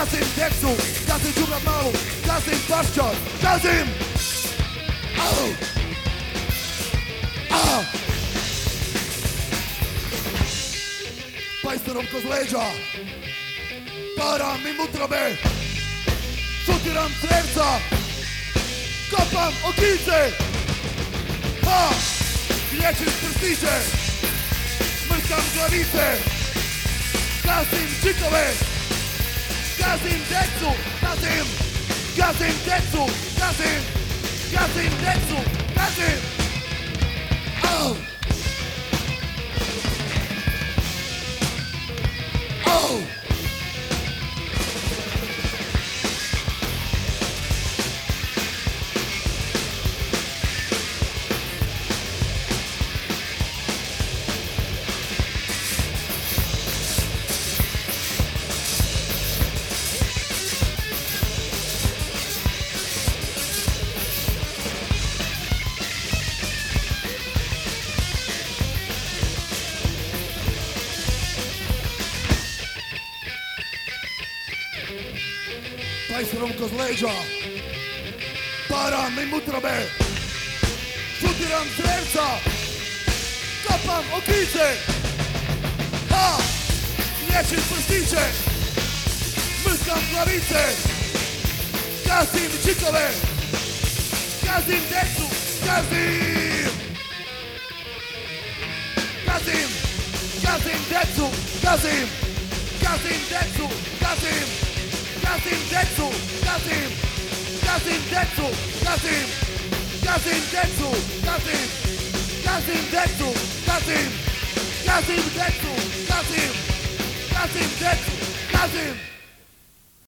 gazim decu, gazim džuga malu, gazim paščar, gazim! Au! Au! Pajsterom kroz leđa, param im utrobe, šutiram crevca, kopam okice, ha! Liječim prstiće, mrkam glavice, gazim čikove, gazim decu, gazim decu, gazim decu, gazim! Au! Au! Pajserom kroz leđa, param im utrobe, šutiram crevca, kopam okice, ha! Liječim prstiće, mrkam glavice, gazim čikove, gazim decu, gazim decu, gazim decu, gazim decu, gazim decu, gazim decu, gazim decu, gazim decu, gazim decu, gazim